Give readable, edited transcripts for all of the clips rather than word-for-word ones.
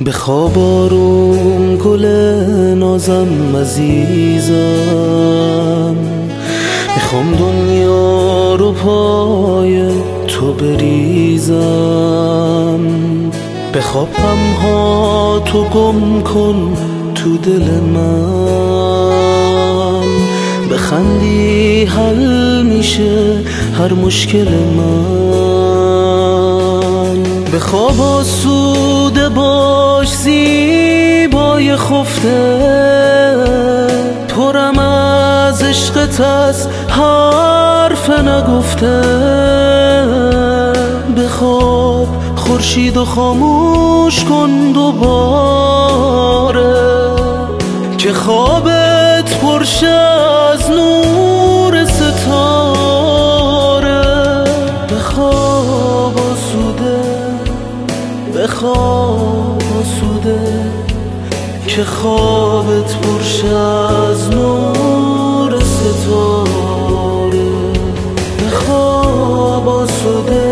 بخواب آروم گل نازم عزیزم، میخوام دنیا رو پای تو بریزم. بخواب غمها تو گم کن تو دل من، بخندی حل میشه هر مشکل من. بخواب آسوده باش زیبای خفته، پرم از عشقت از حرف نگفته. بخواب خورشید و خاموش کن دوباره، که خوابت پرشه از نور ستاره. بخواب آسوده، بخواب آسوده، که خوابت پرشه از نور ستاره. بخواب آسوده،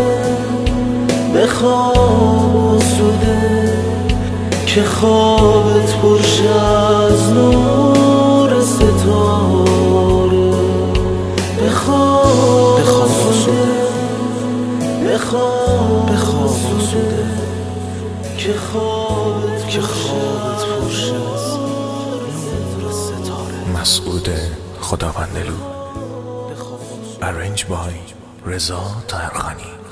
بخواب آسوده، که خوابت پرشه از نور ستاره. بخواب آسوده، بخواب آسوده، که خوابت پرشه از نور ستاره. مسعود خداوندلو. Arranged by رضا طاهرخانی.